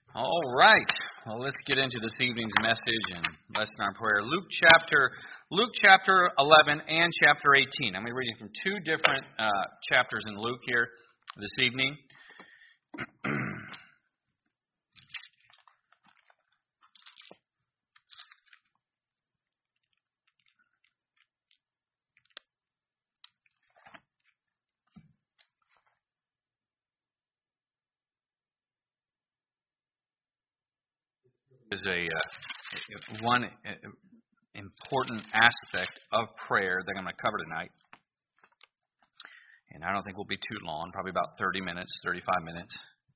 All right. Well, let's get into this evening's message and lesson on prayer. Luke chapter 11 and chapter 18. I'm going to be reading from two different chapters in Luke here this evening. Is one important aspect of prayer that I'm going to cover tonight. And I don't think we'll be too long, probably about 30 minutes, 35 minutes.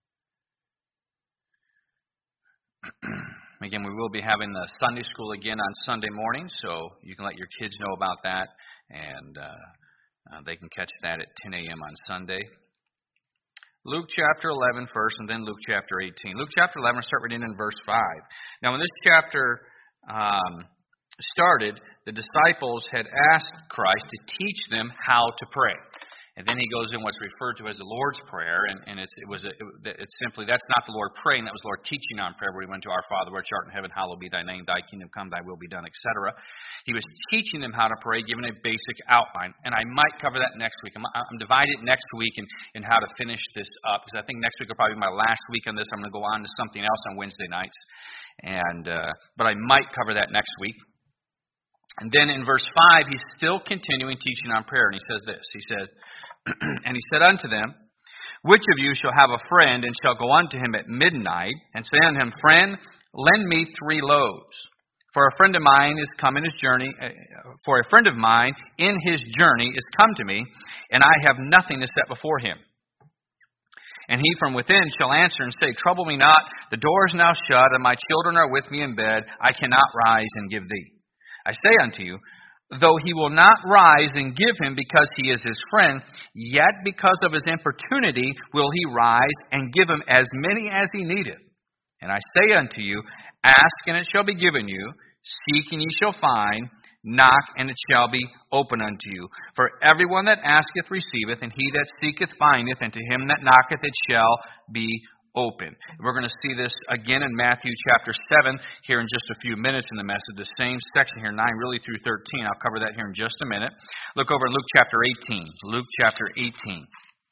Again, we will be having the Sunday school again on Sunday morning, so you can let your kids know about that, and they can catch that at 10 a.m. on Sunday. Luke chapter 11 first, and then Luke chapter 18. Luke chapter 11, I'll start reading in verse 5. Now, when this chapter started, the disciples had asked Christ to teach them how to pray. And then he goes in what's referred to as the Lord's Prayer, and it's simply, that's not the Lord praying, that was the Lord teaching on prayer, where he went to our Father, which art in heaven, hallowed be thy name, thy kingdom come, thy will be done, etc. He was teaching them how to pray, giving a basic outline, and I might cover that next week. I'm divided next week in how to finish this up, because I think next week will probably be my last week on this. I'm going to go on to something else on Wednesday nights, but I might cover that next week. And then in verse 5, he's still continuing teaching on prayer, and he says this. He says, and he said unto them, which of you shall have a friend, and shall go unto him at midnight, and say unto him, Friend, lend me 3 loaves. For a friend of mine is come in his journey, for a friend of mine in his journey is come to me, and I have nothing to set before him. And he from within shall answer and say, Trouble me not, the door is now shut, and my children are with me in bed. I cannot rise and give thee. I say unto you, though he will not rise and give him because he is his friend, yet because of his importunity will he rise and give him as many as he needeth. And I say unto you, Ask, and it shall be given you. Seek, and ye shall find. Knock, and it shall be open unto you. For everyone that asketh receiveth, and he that seeketh findeth, and to him that knocketh it shall be open. We're going to see this again in Matthew chapter 7 here in just a few minutes in the message. The same section here, 9 really through 13. I'll cover that here in just a minute. Look over in Luke chapter 18. Luke chapter 18.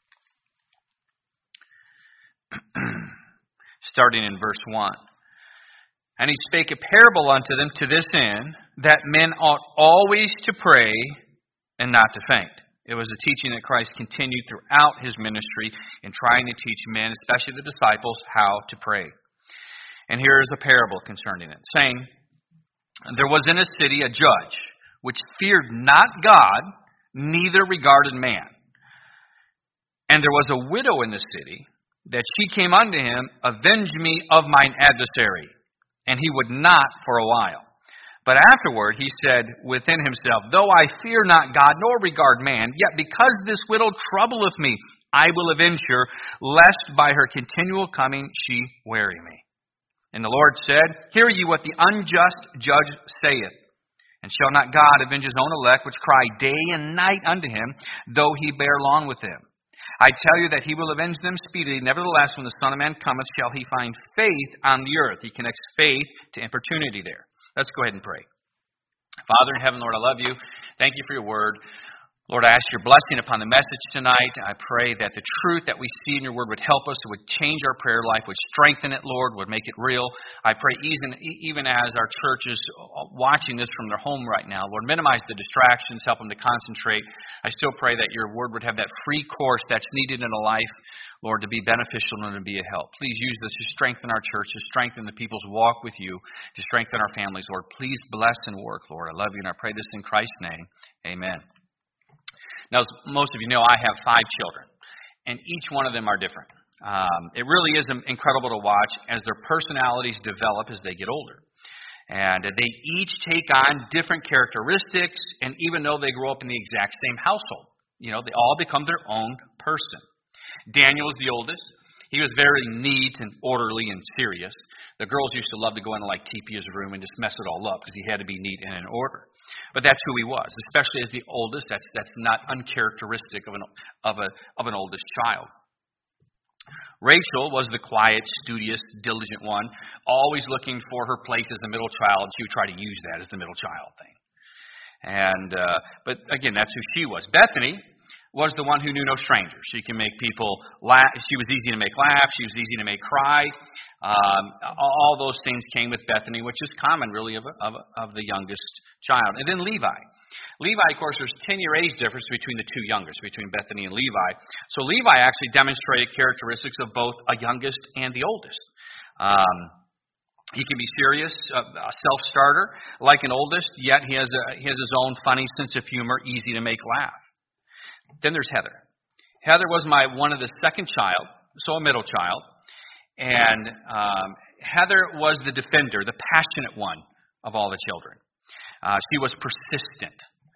Starting in verse 1. And he spake a parable unto them to this end, that men ought always to pray and not to faint. It was a teaching that Christ continued throughout his ministry in trying to teach men, especially the disciples, how to pray. And here is a parable concerning it, saying, There was in a city a judge, which feared not God, neither regarded man. And there was a widow in the city, that she came unto him, Avenge me of mine adversary. And he would not for a while. But afterward he said within himself, Though I fear not God, nor regard man, yet because this widow troubleth me, I will avenge her, lest by her continual coming she weary me. And the Lord said, Hear ye what the unjust judge saith. And shall not God avenge his own elect, which cry day and night unto him, though he bear long with them? I tell you that he will avenge them speedily. Nevertheless, when the Son of Man cometh, shall he find faith on the earth. He connects faith to importunity there. Let's go ahead and pray. Father in heaven, Lord, I love you. Thank you for your word. Lord, I ask your blessing upon the message tonight. I pray that the truth that we see in your word would help us, would change our prayer life, would strengthen it, Lord, would make it real. I pray even as our church is watching this from their home right now, Lord, minimize the distractions, help them to concentrate. I still pray that your word would have that free course that's needed in a life, Lord, to be beneficial and to be a help. Please use this to strengthen our church, to strengthen the people's walk with you, to strengthen our families, Lord. Please bless and work, Lord. I love you, and I pray this in Christ's name. Amen. Now, as most of you know, I have 5 children, and each one of them are different. It really is incredible to watch as their personalities develop as they get older. And they each take on different characteristics, and even though they grow up in the exact same household, they all become their own person. Daniel is the oldest. He was very neat and orderly and serious. The girls used to love to go into TP his room and just mess it all up because he had to be neat and in order. But that's who he was, especially as the oldest. That's not uncharacteristic of an oldest child. Rachel was the quiet, studious, diligent one, always looking for her place as the middle child. She would try to use that as the middle child thing. But again, that's who she was. Bethany was the one who knew no strangers. She can make people laugh. She was easy to make laugh. She was easy to make cry. All those things came with Bethany, which is common, really, of the youngest child. And then Levi. Levi, of course, there's 10-year age difference between the two youngest, between Bethany and Levi. So Levi actually demonstrated characteristics of both a youngest and the oldest. He can be serious, a self-starter, like an oldest, yet he has his own funny sense of humor, easy to make laugh. Then there's Heather. Heather was one of the second child, so a middle child. And Heather was the defender, the passionate one of all the children. She was persistent.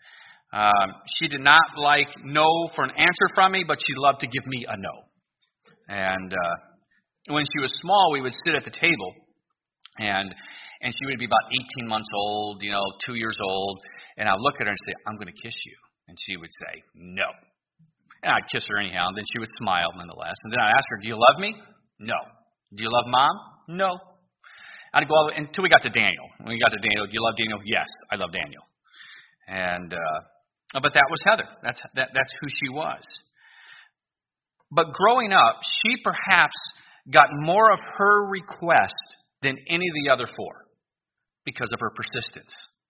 She did not like no for an answer from me, but she loved to give me a no. And when she was small, we would sit at the table, and she would be about 18 months old, 2 years old, and I'd look at her and say, "I'm going to kiss you." And she would say, "No." And I'd kiss her anyhow, and then she would smile nonetheless. And then I'd ask her, "Do you love me?" "No." "Do you love Mom?" "No." I'd go all the way until we got to Daniel. When we got to Daniel, "Do you love Daniel?" "Yes, I love Daniel." And but that was Heather. That's who she was. But growing up, she perhaps got more of her request than any of the other four because of her persistence.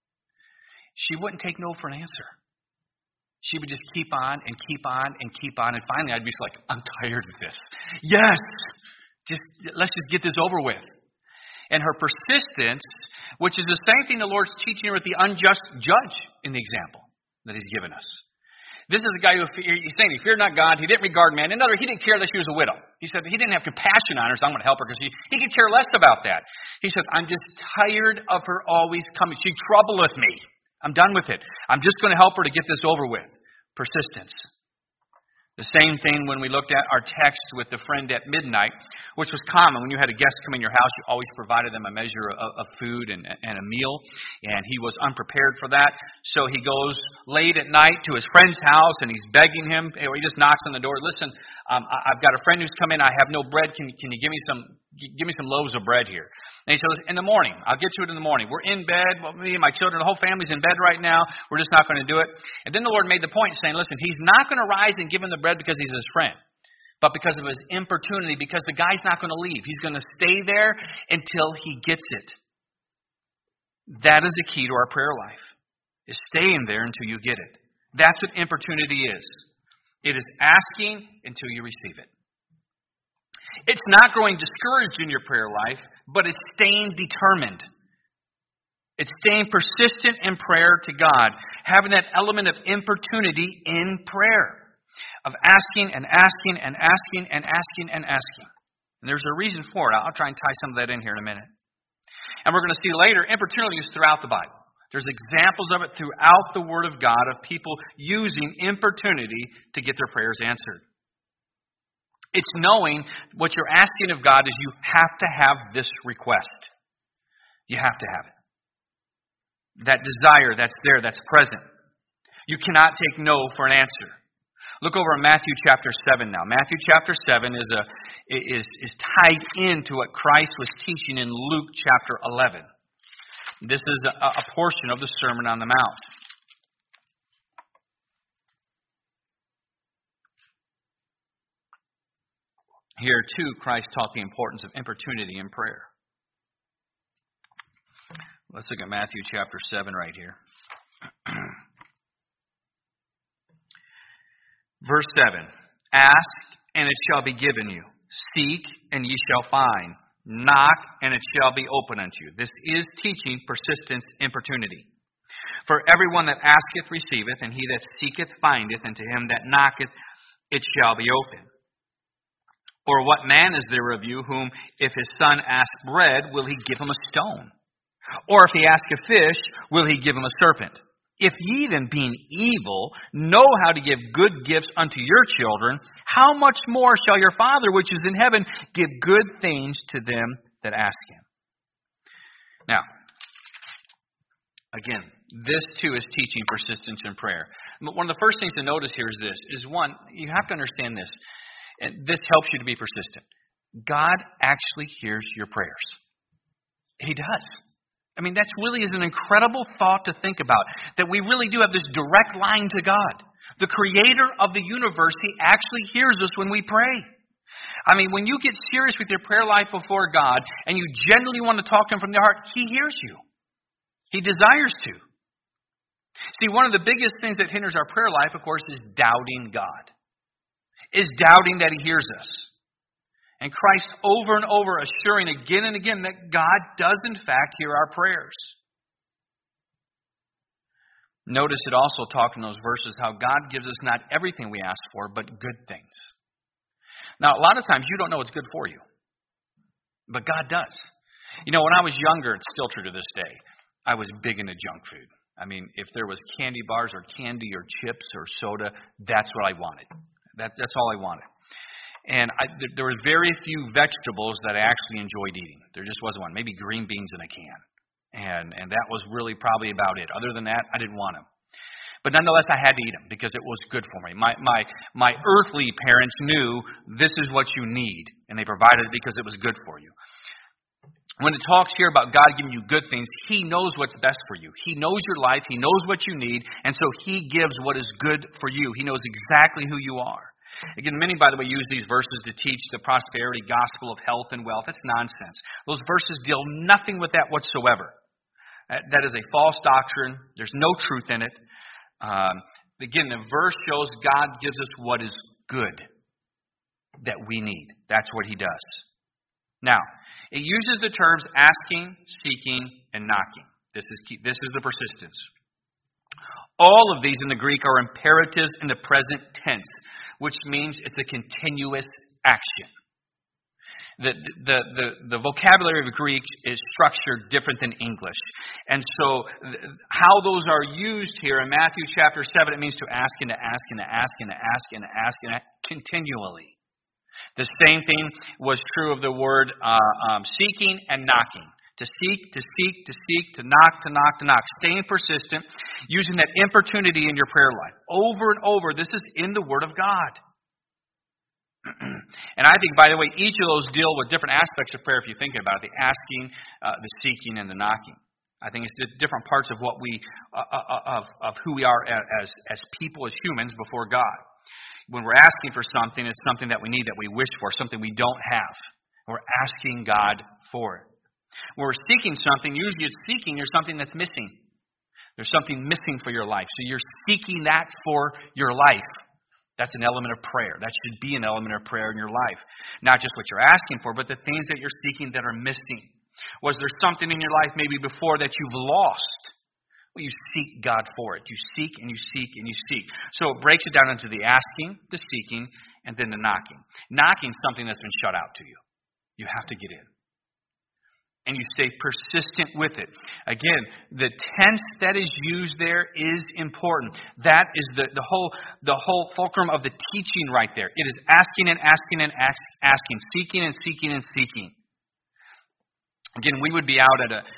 She wouldn't take no for an answer. She would just keep on and keep on and keep on. And finally, I'd be like, "I'm tired of this. Yes, let's just get this over with." And her persistence, which is the same thing the Lord's teaching her with the unjust judge in the example that He's given us. This is a guy he's saying he feared not God. He didn't regard man. In other words, he didn't care that she was a widow. He said he didn't have compassion on her, so I'm going to help her because he could care less about that. He says, "I'm just tired of her always coming. She troubleth me. I'm done with it. I'm just going to help her to get this over with." Persistence. The same thing when we looked at our text with the friend at midnight, which was common. When you had a guest come in your house, you always provided them a measure of food and a meal, and he was unprepared for that. So he goes late at night to his friend's house, and he's begging him. He just knocks on the door. "Listen, I've got a friend who's come in. I have no bread. Can you give me some loaves of bread here?" And he says, "In the morning. I'll get to it in the morning. We're in bed. Well, me and my children, the whole family's in bed right now. We're just not going to do it." And then the Lord made the point saying, "Listen, he's not going to rise and give him the bread because he's his friend, but because of his importunity, because the guy's not going to leave. He's going to stay there until he gets it." That is the key to our prayer life, is staying there until you get it. That's what importunity is. It is asking until you receive it. It's not growing discouraged in your prayer life, but it's staying determined. It's staying persistent in prayer to God, having that element of importunity in prayer, of asking and asking and asking and asking and asking. And there's a reason for it. I'll try and tie some of that in here in a minute. And we're going to see later, importunity is throughout the Bible. There's examples of it throughout the Word of God of people using importunity to get their prayers answered. It's knowing what you're asking of God is you have to have this request. You have to have it. That desire that's there, that's present. You cannot take no for an answer. Look over in Matthew chapter 7 now. Matthew chapter 7 is tied into what Christ was teaching in Luke chapter 11. This is a portion of the Sermon on the Mount. Here, too, Christ taught the importance of importunity in prayer. Let's look at Matthew chapter 7 right here. Verse 7. Ask, and it shall be given you. Seek, and ye shall find. Knock, and it shall be opened unto you. This is teaching persistence, importunity. For everyone that asketh receiveth, and he that seeketh findeth, and to him that knocketh it shall be opened. Or what man is there of you whom, if his son ask bread, will he give him a stone? Or if he ask a fish, will he give him a serpent? If ye then, being evil, know how to give good gifts unto your children, how much more shall your Father which is in heaven give good things to them that ask him? Now, again, this too is teaching persistence in prayer. One of the first things to notice here is this, is one, you have to understand this. And this helps you to be persistent. God actually hears your prayers. He does. I mean, that really is an incredible thought to think about, that we really do have this direct line to God. The creator of the universe, he actually hears us when we pray. I mean, when you get serious with your prayer life before God and you genuinely want to talk to him from the heart, he hears you. He desires to. See, one of the biggest things that hinders our prayer life, of course, is doubting God. Is doubting that he hears us. And Christ over and over assuring again and again that God does in fact hear our prayers. Notice it also talked in those verses how God gives us not everything we ask for, but good things. Now, a lot of times you don't know what's good for you. But God does. You know, when I was younger, it's still true to this day, I was big into junk food. I mean, if there was candy bars or candy or chips or soda, that's what I wanted. That's all I wanted. And there were very few vegetables that I actually enjoyed eating. There just wasn't one. Maybe green beans in a can. And that was really probably about it. Other than that, I didn't want them. But nonetheless, I had to eat them because it was good for me. My earthly parents knew this is what you need, and they provided it because it was good for you. When it talks here about God giving you good things, he knows what's best for you. He knows your life. He knows what you need, and so he gives what is good for you. He knows exactly who you are. Again, many, by the way, use these verses to teach the prosperity gospel of health and wealth. That's nonsense. Those verses deal nothing with that whatsoever. That is a false doctrine. There's no truth in it. Again, the verse shows God gives us what is good that we need. That's what he does. Now, it uses the terms asking, seeking, and knocking. This is the persistence. All of these in the Greek are imperatives in the present tense, which means it's a continuous action. The vocabulary of Greek is structured different than English. And so how those are used here in Matthew chapter 7, it means to ask and to ask and to ask and to ask and to ask and continually. The same thing was true of the word seeking and knocking. To seek, to seek, to seek, to knock, to knock, to knock. Staying persistent, using that importunity in your prayer life. Over and over, this is in the Word of God. And I think, by the way, each of those deal with different aspects of prayer if you think about it. The asking, the seeking, and the knocking. I think it's the different parts of what we, of who we are as people, as humans before God. When we're asking for something, it's something that we need, that we wish for, something we don't have. We're asking God for it. When we're seeking something, usually it's seeking there's something that's missing. There's something missing for your life. So you're seeking that for your life. That's an element of prayer. That should be an element of prayer in your life. Not just what you're asking for, but the things that you're seeking that are missing. Was there something in your life maybe before that you've lost? Well, you seek God for it. You seek and you seek and you seek. So it breaks it down into the asking, the seeking, and then the knocking. Knocking is something that's been shut out to you. You have to get in. And you stay persistent with it. Again, the tense that is used there is important. That is the whole fulcrum of the teaching right there. It is asking and asking and asking, seeking and seeking and seeking. Again, we would be out at a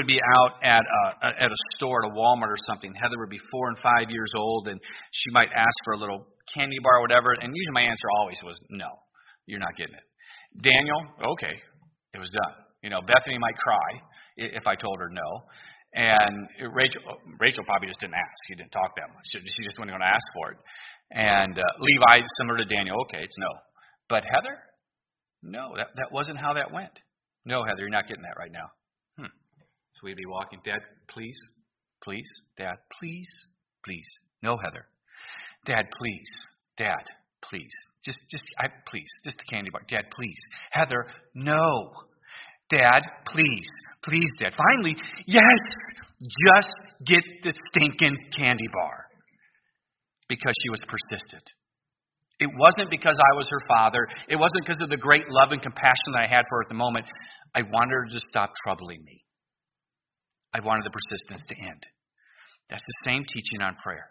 store, at a Walmart or something. Heather would be 4 and 5 years old, and she might ask for a little candy bar or whatever. And usually my answer always was, no, you're not getting it. Daniel, okay, it was done. You know, Bethany might cry if I told her no. And Rachel probably just didn't ask. She didn't talk that much. She just wasn't going to ask for it. And Levi, similar to Daniel, okay, it's no. But Heather, no, that wasn't how that went. No, Heather, you're not getting that right now. So we'd be walking, Dad, please, please, Dad, please, please. No, Heather. Dad, please. Dad, please. Please, just the candy bar. Dad, please. Heather, no. Dad, please. Please, Dad. Finally, yes, just get the stinking candy bar. Because she was persistent. It wasn't because I was her father. It wasn't because of the great love and compassion that I had for her at the moment. I wanted her to stop troubling me. I wanted the persistence to end. That's the same teaching on prayer.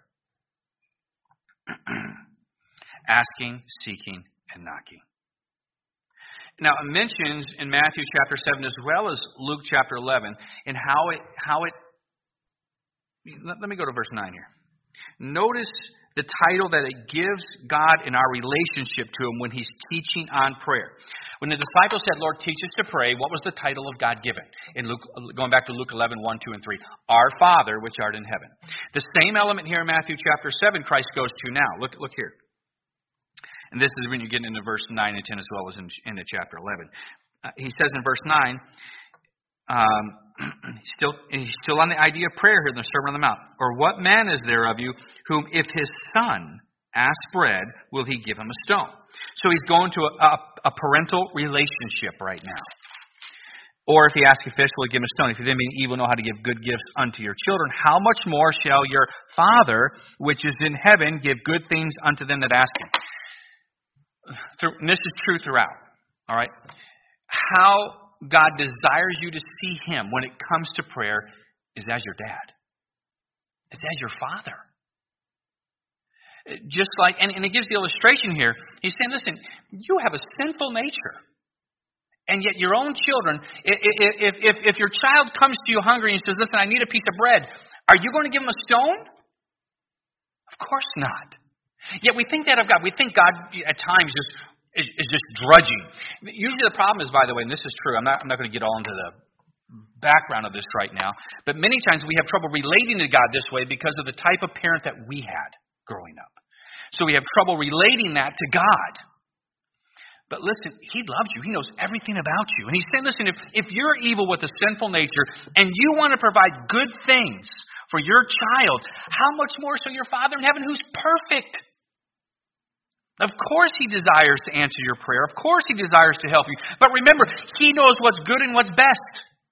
Asking, seeking, and knocking. Now, it mentions in Matthew chapter 7 as well as Luke chapter 11 and how it let me go to verse 9 here. Notice The title that it gives God in our relationship to Him when He's teaching on prayer. When the disciples said, Lord, teach us to pray, what was the title of God given? In Luke, going back to Luke 11, 1, 2, and 3. Our Father, which art in heaven. The same element here in Matthew chapter 7, Christ goes to now. Look here. And this is when you get into verse 9 and 10 as well as into chapter 11. He says in verse 9, he's still on the idea of prayer here in the Sermon on the Mount. Or what man is there of you whom if his son asks bread, will he give him a stone? So he's going to a parental relationship right now. Or if he asks a fish, will he give him a stone? If you then being evil know how to give good gifts unto your children, how much more shall your Father, which is in heaven, give good things unto them that ask him? And this is true throughout. All right? How God desires you to see Him when it comes to prayer is as your dad. It's as your Father. Just like, and it gives the illustration here. He's saying, listen, you have a sinful nature. And yet your own children, if your child comes to you hungry and says, listen, I need a piece of bread, are you going to give him a stone? Of course not. Yet we think that of God. We think God at times is just drudging. Usually the problem is, by the way, and this is true, I'm not going to get all into the background of this right now, but many times we have trouble relating to God this way because of the type of parent that we had growing up. So we have trouble relating that to God. But listen, He loves you. He knows everything about you. And He's saying, listen, if you're evil with a sinful nature and you want to provide good things for your child, how much more so your Father in heaven who's perfect? Of course He desires to answer your prayer. Of course He desires to help you. But remember, He knows what's good and what's best.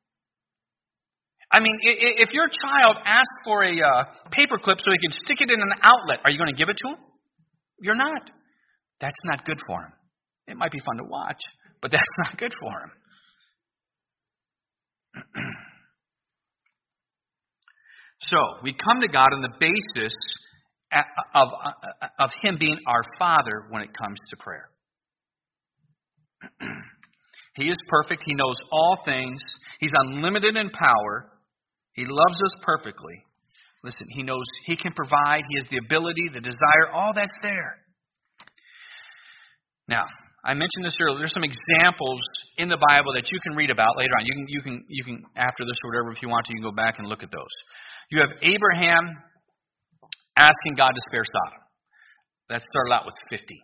I mean, if your child asks for a paperclip so he can stick it in an outlet, are you going to give it to him? You're not. That's not good for him. It might be fun to watch, but that's not good for him. So, we come to God on the basis of Him being our Father when it comes to prayer. He is perfect. He knows all things. He's unlimited in power. He loves us perfectly. Listen, He knows He can provide. He has the ability, the desire, all that's there. Now, I mentioned this earlier. There's some examples in the Bible that you can read about later on. You can after this or whatever, if you want to, you can go back and look at those. You have Abraham asking God to spare Sodom. That started out with 50.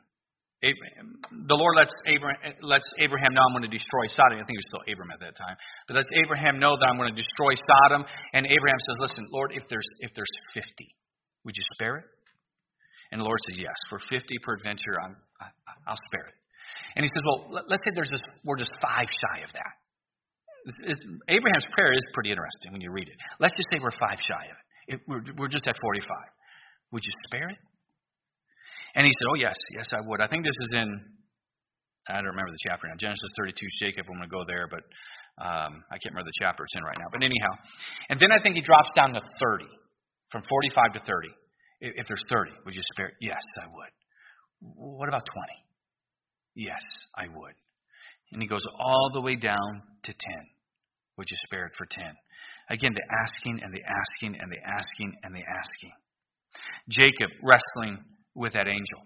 The Lord lets Abraham know, I'm going to destroy Sodom. I think it was still Abram at that time. But lets Abraham know that I'm going to destroy Sodom. And Abraham says, listen, Lord, if there's 50, would you spare it? And the Lord says, yes, for 50 peradventure, I'll spare it. And He says, well, let's say we're just 5 shy of that. Abraham's prayer is pretty interesting when you read it. Let's just say we're 5 shy of it. We're just at 45. Would you spare it? And he said, oh, yes, I would. I think this is in, I don't remember the chapter now, Genesis 32, Jacob, I'm going to go there, but I can't remember the chapter it's in right now. But anyhow, and then I think he drops down to 30, from 45 to 30. If there's 30, would you spare it? Yes, I would. What about 20? Yes, I would. And he goes all the way down to 10. Would you spare it for 10? Again, the asking and the asking and the asking and the asking. Jacob wrestling with that angel,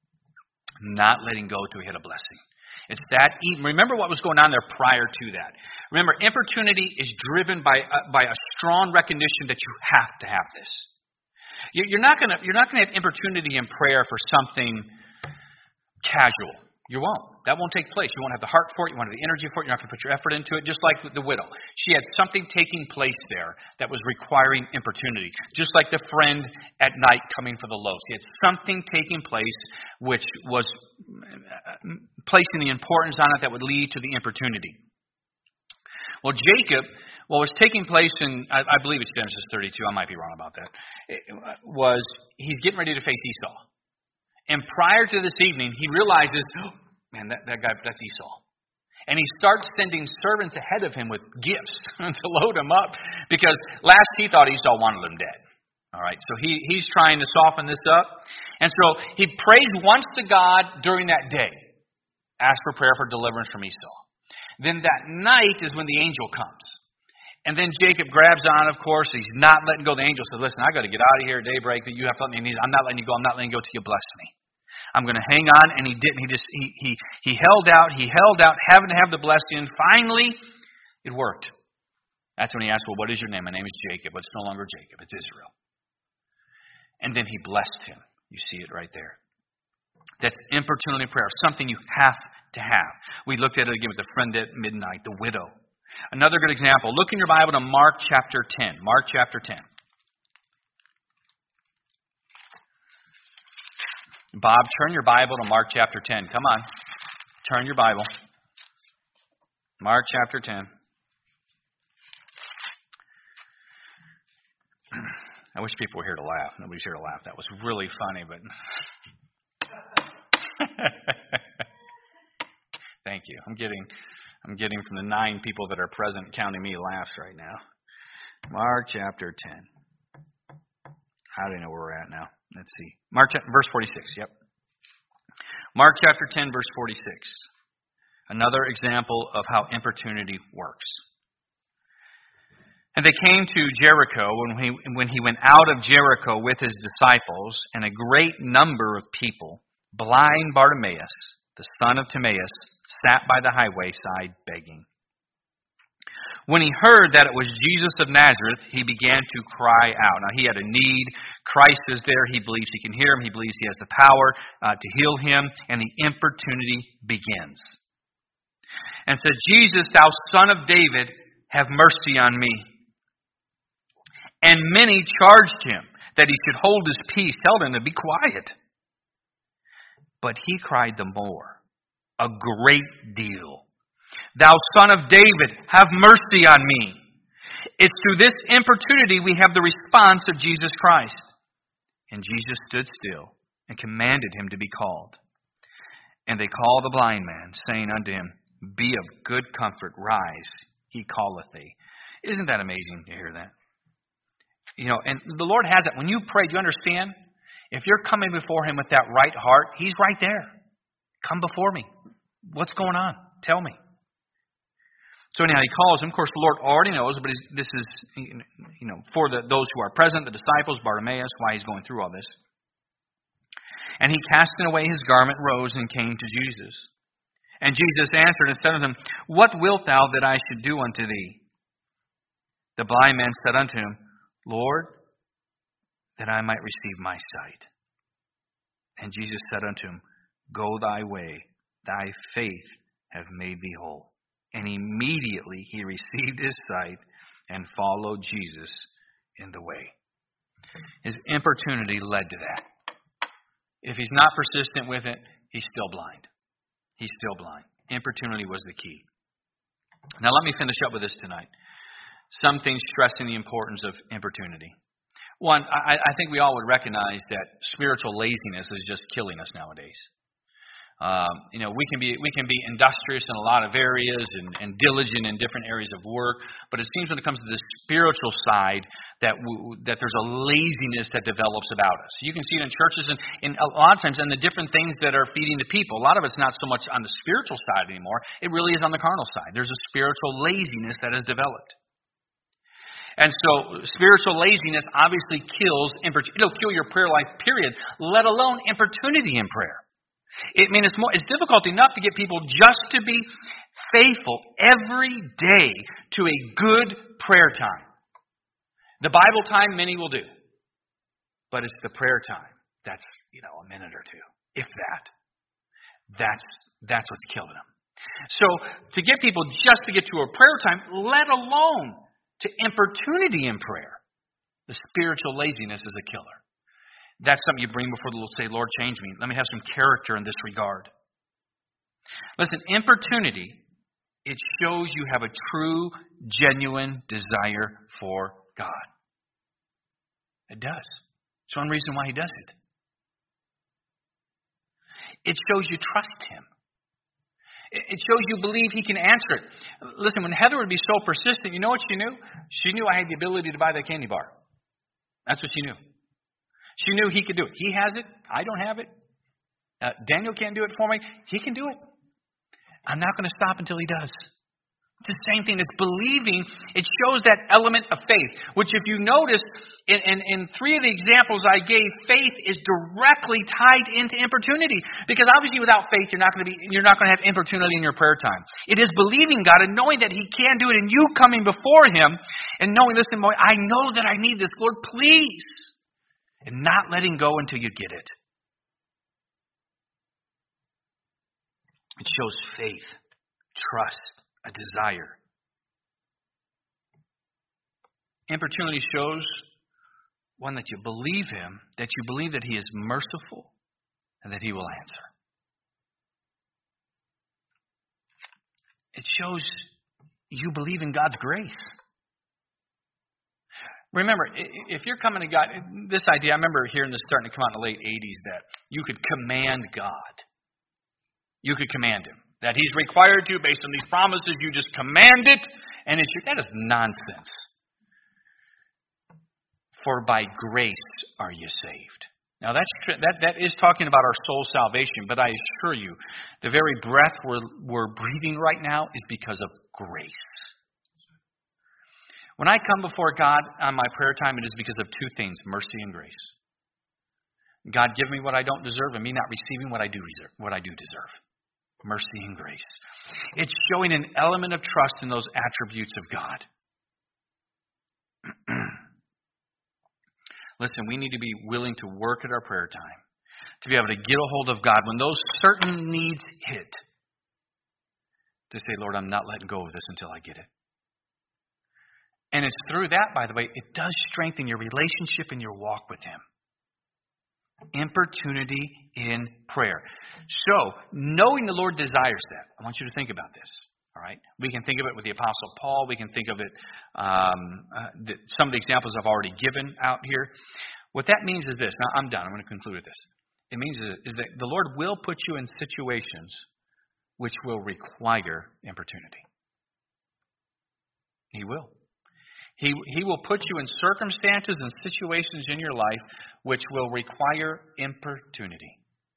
not letting go till he had a blessing. It's that. Remember what was going on there prior to that. Remember, importunity is driven by a strong recognition that you have to have this. You're not going to have importunity in prayer for something casual. You won't. That won't take place. You won't have the heart for it. You won't have the energy for it. You're not going to put your effort into it. Just like the widow. She had something taking place there that was requiring importunity. Just like the friend at night coming for the loaves. He had something taking place which was placing the importance on it that would lead to the importunity. Well, Jacob, what was taking place in, I believe it's Genesis 32. I might be wrong about that. Was he's getting ready to face Esau. And prior to this evening, he realizes, oh, man, that guy, that's Esau. And he starts sending servants ahead of him with gifts to load him up. Because last he thought Esau wanted him dead. All right, so he's trying to soften this up. And so he prays once to God during that day. Ask for prayer for deliverance from Esau. Then that night is when the angel comes. And then Jacob grabs on, of course. He's not letting go. The angel said, listen, I got to get out of here at daybreak. You have to let me. I'm not letting you go. I'm not letting you go till you bless me. I'm going to hang on. And he didn't. He held out. He held out, having to have the blessing. And finally, it worked. That's when he asked, well, what is your name? My name is Jacob, but it's no longer Jacob. It's Israel. And then he blessed him. You see it right there. That's importunity prayer, something you have to have. We looked at it again with the friend at midnight, the widow. Another good example. Look in your Bible to Mark chapter 10. Mark chapter 10. Bob, turn your Bible to Mark chapter 10. Come on. Turn your Bible. Mark chapter 10. I wish people were here to laugh. Nobody's here to laugh. That was really funny, but... Thank you. I'm getting from the 9 people that are present counting me laughs right now. Mark chapter 10. How do you know where we're at now? Let's see. Verse 46. Yep. Mark chapter 10, verse 46. Another example of how importunity works. And they came to Jericho when he went out of Jericho with his disciples and a great number of people. Blind Bartimaeus, the son of Timaeus, sat by the highway side begging. When he heard that it was Jesus of Nazareth, he began to cry out. Now, he had a need. Christ is there. He believes he can hear him. He believes he has the power to heal him. And the importunity begins. And said, Jesus, thou son of David, have mercy on me. And many charged him that he should hold his peace, tell him to be quiet. But he cried the more, a great deal. Thou son of David, have mercy on me. It's through this importunity we have the response of Jesus Christ. And Jesus stood still and commanded him to be called. And they called the blind man, saying unto him, Be of good comfort, rise, he calleth thee. Isn't that amazing to hear that? You know, and the Lord has it. When you pray, do you understand? If you're coming before him with that right heart, he's right there. Come before me. What's going on? Tell me. So anyhow, he calls him. Of course, the Lord already knows, but this is, for those who are present, the disciples, Bartimaeus, why he's going through all this. And he casting away his garment rose and came to Jesus. And Jesus answered and said unto him, What wilt thou that I should do unto thee? The blind man said unto him, Lord, that I might receive my sight. And Jesus said unto him, Go thy way, thy faith hath made thee whole. And immediately he received his sight and followed Jesus in the way. His importunity led to that. If he's not persistent with it, he's still blind. He's still blind. Importunity was the key. Now let me finish up with this tonight. Some things stressing the importance of importunity. One, I think we all would recognize that spiritual laziness is just killing us nowadays. We can be industrious in a lot of areas and diligent in different areas of work, but it seems when it comes to the spiritual side that there's a laziness that develops about us. You can see it in churches and a lot of times in the different things that are feeding the people. A lot of it's not so much on the spiritual side anymore. It really is on the carnal side. There's a spiritual laziness that has developed. And so spiritual laziness obviously kills, it'll kill your prayer life, period, let alone importunity in prayer. It's difficult enough to get people just to be faithful every day to a good prayer time. The Bible time, many will do. But it's the prayer time. That's, a minute or two, if that. That's what's killing them. So to get people just to get to a prayer time, let alone to importunity in prayer, the spiritual laziness is a killer. That's something you bring before the Lord. Say, Lord, change me. Let me have some character in this regard. Listen, importunity, it shows you have a true, genuine desire for God. It does. It's one reason why he does it. It shows you trust him. It shows you believe he can answer it. Listen, when Heather would be so persistent, you know what she knew? She knew I had the ability to buy that candy bar. That's what she knew. She knew he could do it. He has it. I don't have it. Daniel can't do it for me. He can do it. I'm not going to stop until he does. It's the same thing. It's believing. It shows that element of faith, which if you notice in three of the examples I gave, faith is directly tied into importunity. Because obviously without faith, you're not going to have importunity in your prayer time. It is believing God and knowing that He can do it, and you coming before Him and knowing, listen, boy, I know that I need this, Lord, please. And not letting go until you get it. It shows faith, trust, a desire. Importunity shows, one, that you believe Him, that you believe that He is merciful, and that He will answer. It shows you believe in God's grace. Remember, if you're coming to God, this idea, I remember hearing this starting to come out in the late 80s, that you could command God. You could command Him. That He's required to, based on these promises, you just command it, and that is nonsense. For by grace are you saved. Now that is talking about our soul salvation, but I assure you, the very breath we're breathing right now is because of grace. When I come before God on my prayer time, it is because of two things, mercy and grace. God, give me what I don't deserve, and me not receiving what I do deserve. Mercy and grace. It's showing an element of trust in those attributes of God. Listen, we need to be willing to work at our prayer time, to be able to get a hold of God when those certain needs hit, to say, Lord, I'm not letting go of this until I get it. And it's through that, by the way, it does strengthen your relationship and your walk with Him. Importunity in prayer. So, knowing the Lord desires that, I want you to think about this. All right, we can think of it with the Apostle Paul. We can think of it. Some of the examples I've already given out here. What that means is this. Now, I'm done. I'm going to conclude with this. It means is that the Lord will put you in situations which will require importunity. He will. He will put you in circumstances and situations in your life which will require importunity.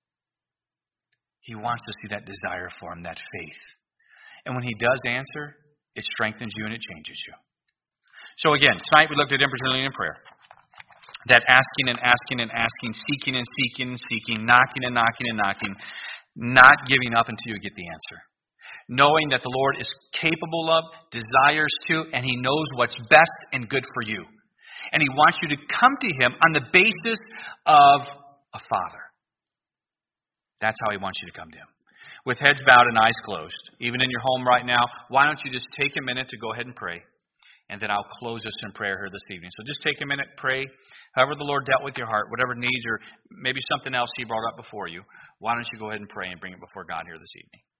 He wants to see that desire for Him, that faith. And when He does answer, it strengthens you and it changes you. So again, tonight we looked at importunity in prayer. That asking and asking and asking, seeking and seeking and seeking, knocking and knocking and knocking, not giving up until you get the answer. Knowing that the Lord is capable of, desires to, and He knows what's best and good for you. And He wants you to come to Him on the basis of a Father. That's how He wants you to come to Him. With heads bowed and eyes closed, even in your home right now, why don't you just take a minute to go ahead and pray, and then I'll close us in prayer here this evening. So just take a minute, pray, however the Lord dealt with your heart, whatever needs or maybe something else He brought up before you, why don't you go ahead and pray and bring it before God here this evening.